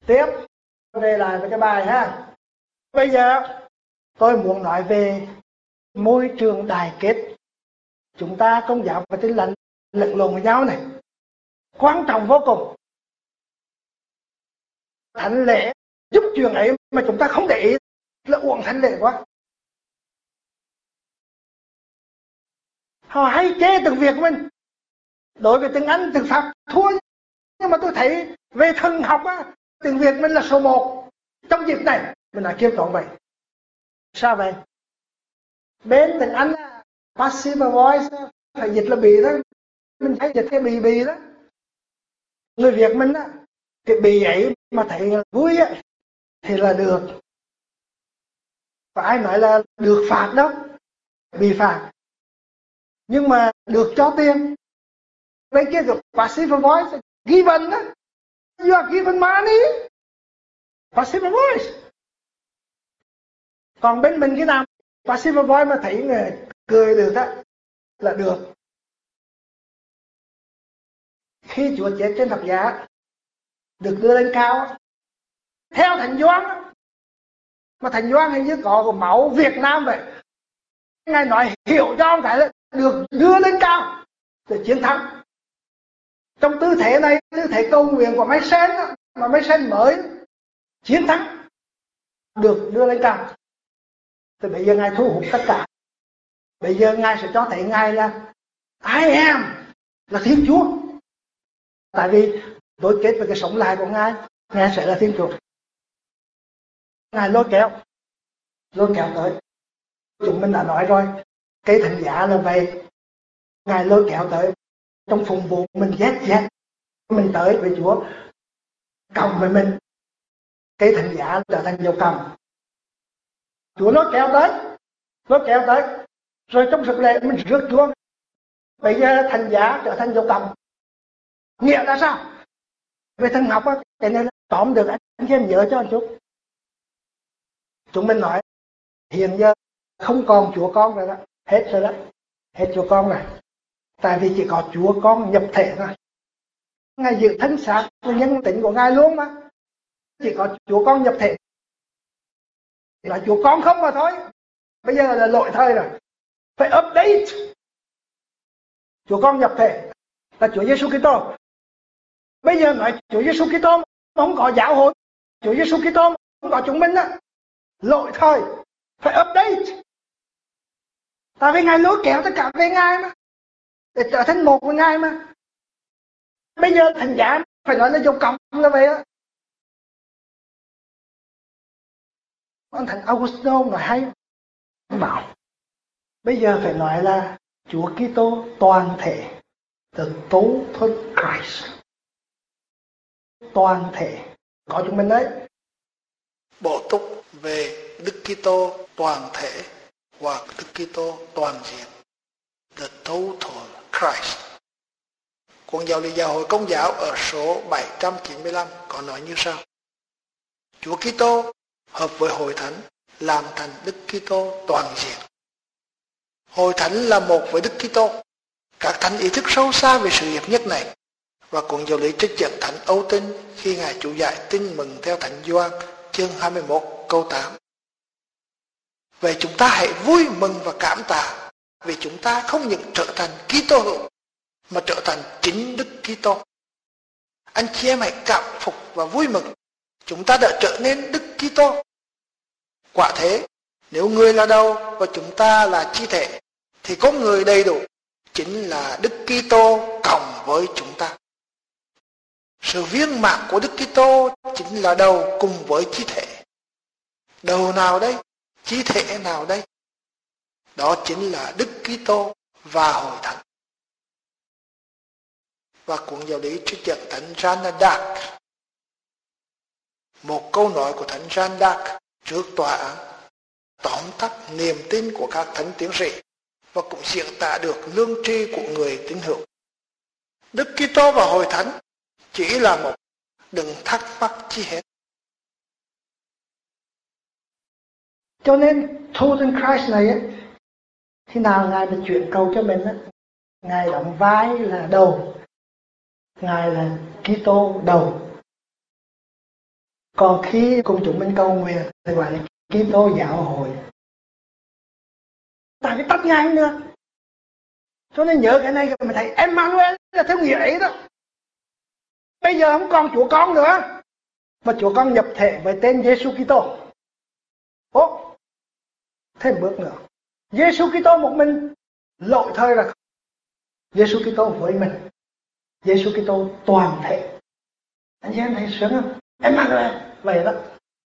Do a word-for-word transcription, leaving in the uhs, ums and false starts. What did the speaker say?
Tiếp về lại với cái bài ha. Bây giờ tôi muốn nói về môi trường đại kết. Chúng ta Công giáo và Tin lành lẫn lộn với nhau này, quan trọng vô cùng. Thánh lễ giúp chuyện ấy mà chúng ta không để ý là uổng thánh lễ quá. Họ hay chê từng việc của mình. Đối với tiếng Anh, tiếng Pháp thua, nhưng mà tôi thấy về thần học á, tiếng Việt mình là số một trong dịp này. Mình đã kiêm tốn vậy. Sao vậy? Bên tiếng Anh passive voice phải dịch là bị đó, mình phải dịch cái bị bị đó. Người Việt mình á, cái bị ấy mà thấy vui á thì là được. Và ai nói là được phạt đâu, bị phạt. Nhưng mà được cho tiền. Bên kia được passive voice, given á, you are given money, passive voice. Còn bên mình cái nào passive voice mà thấy người cười được á là được. Khi Chúa chết trên thập giá được đưa lên cao, theo Thánh Gioan, mà Thánh Gioan hình như có máu Việt Nam vậy, Ngài nói hiểu cho ông cái là được đưa lên cao để chiến thắng. Trong tư thế này, tư thế cầu nguyện của Máy Sen, mà Máy Sen mới chiến thắng, được đưa lên cao. Thì bây giờ Ngài thu hút tất cả. Bây giờ Ngài sẽ cho thấy Ngài là I am, là Thiên Chúa. Tại vì đối kết với cái sống lại của Ngài, Ngài sẽ là Thiên Chúa. Ngài lôi kéo, lôi kéo tới. Chúng mình đã nói rồi, cây thánh giá là vậy. Ngài lôi kéo tới. Trong phụng vụ mình ghét ghét, mình tới với Chúa, cộng với mình. Cây thánh giá trở thành dầu cầm. Chúa lôi kéo tới, lôi kéo tới. Rồi trong sự lệ mình rước Chúa. Bây giờ thánh giá trở thành dầu cầm. Nghĩa là sao? Về thần học á, cái này là tóm được, anh chị em nhớ cho anh chút. Chúng mình nói hiện giờ không còn Chúa con rồi đó, hết rồi đó, hết Chúa con rồi. Tại vì chỉ có Chúa con nhập thể thôi. Ngài giữ thân xác và nhân tính của Ngài luôn mà. Chỉ có Chúa con nhập thể. Là Chúa con không mà thôi. Bây giờ là lỗi thời rồi. Phải update. Chúa con nhập thể là Chúa Giêsu Kitô. Bây giờ nói Chúa Giêsu Kitô không có giáo hội, Chúa Giêsu Kitô không có chúng mình á, lỗi thời. Phải update. Tại vì Ngài lôi kéo tất cả về Ngài mà, để trở thành một với Ngài mà. Bây giờ thành giá phải nói là dầu cộng là vậy á. Ông Thánh Augustino nói hay, ông bảo bây giờ phải nói là Chúa Kitô toàn thể, the total Christ, toàn thể có chúng mình đấy. Bổ túc về Đức Kitô toàn thể hoặc Đức Kitô toàn diện, the total Christ. Cuốn giáo lý giáo hội Công giáo ở số bảy trăm chín mươi lăm có nói như sau: Chúa Kitô hợp với hội thánh làm thành Đức Kitô toàn diện. Hội thánh là một với Đức Kitô. Các thánh ý thức sâu xa về sự hiệp nhất này, và cuốn giáo lý trích dẫn Thánh Âu Tinh khi Ngài chủ dạy tin mừng theo Thánh Gioan chương hai mươi mốt câu tám. Vậy chúng ta hãy vui mừng và cảm tạ vì chúng ta không những trở thành Kitô hữu mà trở thành chính Đức Kitô. Anh chị em hãy cảm phục và vui mừng, chúng ta đã trở nên Đức Kitô. Quả thế, nếu người là đầu và chúng ta là chi thể, thì có người đầy đủ, chính là Đức Kitô cộng với chúng ta. Sự viên mãn của Đức Kitô chính là đầu cùng với chi thể. Đầu nào đây? Chi thể nào đây? Đó chính là Đức Kitô và hội thánh. Và cuốn giáo lý trích dẫn Thánh Jeanne d'Arc, một câu nói của Thánh Jeanne d'Arc trước tòa án, tóm tắt niềm tin của các thánh tiến sĩ và cũng diễn tả được lương tri của người tín hữu. Đức Kitô và hội thánh chỉ là một, đừng thắc mắc chi hết. Cho nên Total Christ này ấy, khi nào Ngài đã chuyển cầu cho mình ấy, Ngài đóng vai là đầu, Ngài là Kitô đầu. Còn khi cùng chúng mình cầu nguyện thì gọi là Kitô giáo hội. Tại vì tách ngay nữa. Cho nên nhớ cái này mình thấy Emmanuel là theo nghĩa ấy đó. Bây giờ không còn Chúa Con nữa, mà Chúa Con nhập thể với tên Giêsu Kitô. Ố, thêm bước nữa. Giêsu Kitô một mình lỗi thời là Giêsu Kitô với mình. Giêsu Kitô toàn thể. Anh chị em thấy sướng không? Emmanuel vậy đó.